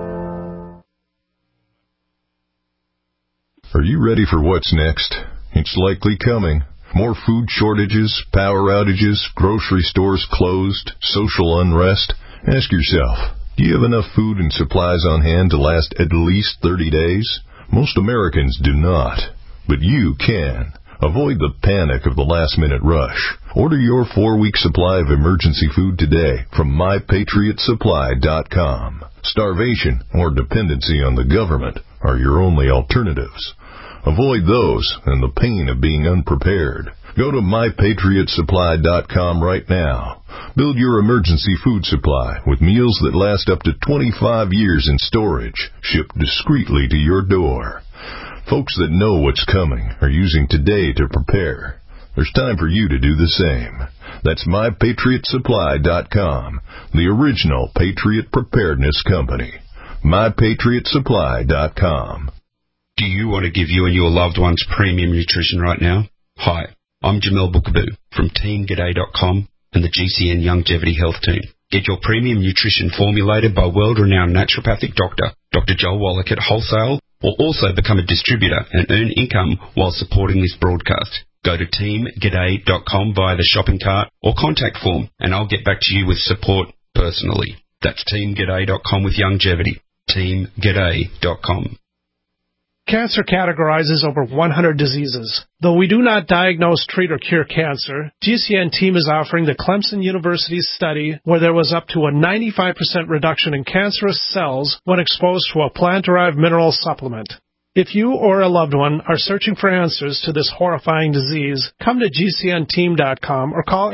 Are you ready for what's next? It's likely coming. More food shortages, power outages, grocery stores closed, social unrest. Ask yourself, do you have enough food and supplies on hand to last at least 30 days? Most Americans do not, but you can. Avoid the panic of the last-minute rush. Order your 4-week supply of emergency food today from MyPatriotSupply.com. Starvation or dependency on the government are your only alternatives. Avoid those and the pain of being unprepared. Go to MyPatriotSupply.com right now. Build your emergency food supply with meals that last up to 25 years in storage, shipped discreetly to your door. Folks that know what's coming are using today to prepare. There's time for you to do the same. That's MyPatriotSupply.com, the original Patriot Preparedness Company. MyPatriotSupply.com.
Do you want to give you and your loved ones premium nutrition right now? Hi, I'm Jamel Bookaboo from TeamGaday.com and the GCN Longevity Health Team. Get your premium nutrition formulated by world-renowned naturopathic doctor, Dr. Joel Wallach at Wholesale, or also become a distributor and earn income while supporting this broadcast. Go to TeamGaday.com via the shopping cart or contact form, and I'll get back to you with support personally. That's TeamGaday.com with longevity. TeamGaday.com.
Cancer categorizes over 100 diseases. Though we do not diagnose, treat, or cure cancer, GCN team is offering the Clemson University's study where there was up to a 95% reduction in cancerous cells when exposed to a plant-derived mineral supplement. If you or a loved one are searching for answers to this horrifying disease, come to GCNteam.com or call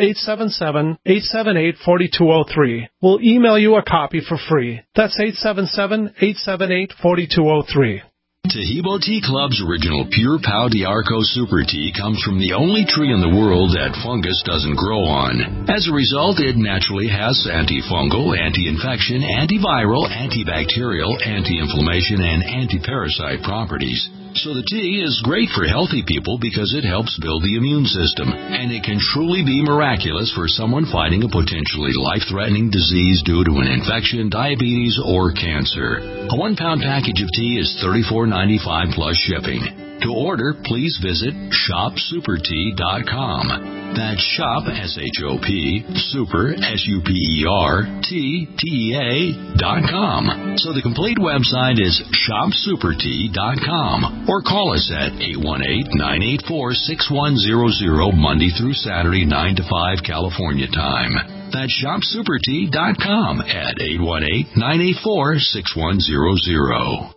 877-878-4203. We'll email you a copy for free. That's 877-878-4203.
Tahibo Tea Club's original Pure Pau d'Arco Super Tea comes from the only tree in the world that fungus doesn't grow on. As a result, it naturally has antifungal, anti-infection, antiviral, antibacterial, anti-inflammation, and anti-parasite properties. So the tea is great for healthy people because it helps build the immune system, and it can truly be miraculous for someone fighting a potentially life-threatening disease due to an infection, diabetes, or cancer. A 1-pound package of tea is $34.95 plus shipping. To order, please visit shopsupertea.com. That's shop, S-H-O-P, super, S-U-P-E-R-T-T-E-A.com. So the complete website is shopsupertea.com. Or call us at 818-984-6100 Monday through Saturday, 9 to 5 California time. That's shopsupertea.com at 818-984-6100.